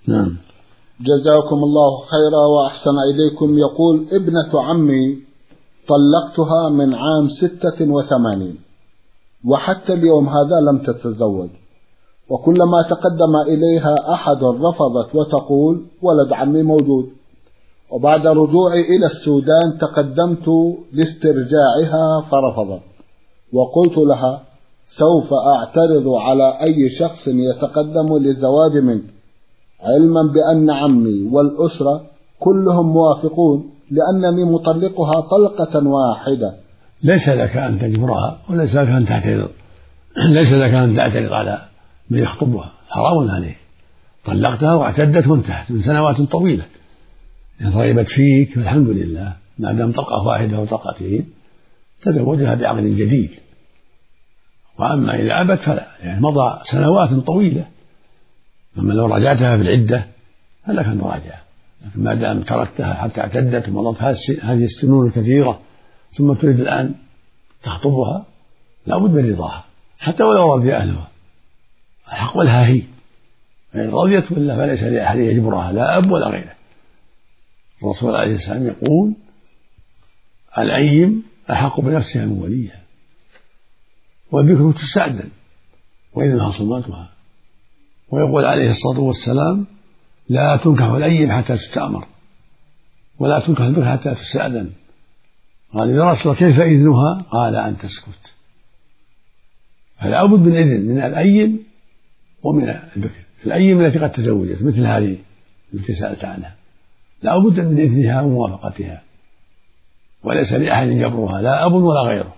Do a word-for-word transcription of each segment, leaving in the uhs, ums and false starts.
نعم. جزاكم الله خيرا وأحسن إليكم. يقول: ابنة عمي طلقتها من عام ستة وثمانين وحتى اليوم هذا لم تتزوج، وكلما تقدم إليها أحد رفضت وتقول ولد عمي موجود، وبعد رجوعي إلى السودان تقدمت لاسترجاعها فرفضت، وقلت لها سوف أعترض على أي شخص يتقدم للزواج منك، علما بأن عمي والأسرة كلهم موافقون لأنني مطلقها طلقة واحدة. ليس لك أن تجبرها وليس لك أن تعترض، ليس لك أن تعترض على من يخطبها، حرام عليك. طلقتها واعتدت وانتهت من سنوات طويلة، إن رغبت فيك فالحمد لله، ما دام طلقة واحدة أو طلقتين تزوجها بعقد جديد. وأما إذا أبت فلا، يعني مضى سنوات طويلة، أما لو رجعتها في العدة فلك أن تراجعها، لكن ما دام تركتها حتى اعتدت ومضت هذه السنون الكثيرة ثم تريد الآن تخطبها لا بد من رضاها حتى ولو رضي أهلها، الحق لها هي، فإن رضيت بالله فليس لأحد يجبرها لا أب ولا غيره. الرسول عليه السلام يقول: الأيم أحق بنفسها من وليها، والبكر تستأذن وإذا خصمتها. ويقول عليه الصلاة والسلام: لا تنكح الأيم حتى تستأمر، ولا تنكح البكر حتى تستأذن. قال: يا رسول الله كيف إذنها؟ قال: أن تسكت. فلا بد من إذن من الأيم ومن البكر. الأيم التي قد تزوجت مثل هذه التي سألت عنها لا بد من إذنها وموافقتها، وليس لأحد جبرها لا أب ولا غيره،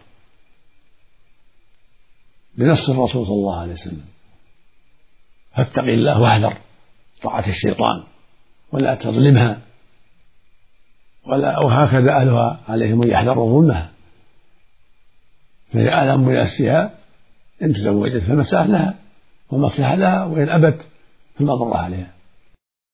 بنص الرسول صلى الله عليه وسلم: فاتق الله واحذر طاعة الشيطان ولا تظلمها، ولا أو هكذا أهلها عليهم أن يحذروا ظلمها، فهي أعلم بنفسها، إن تزوجت فالمسألة لها والمصلحة لها، وإن أبت فالمضرة عليها.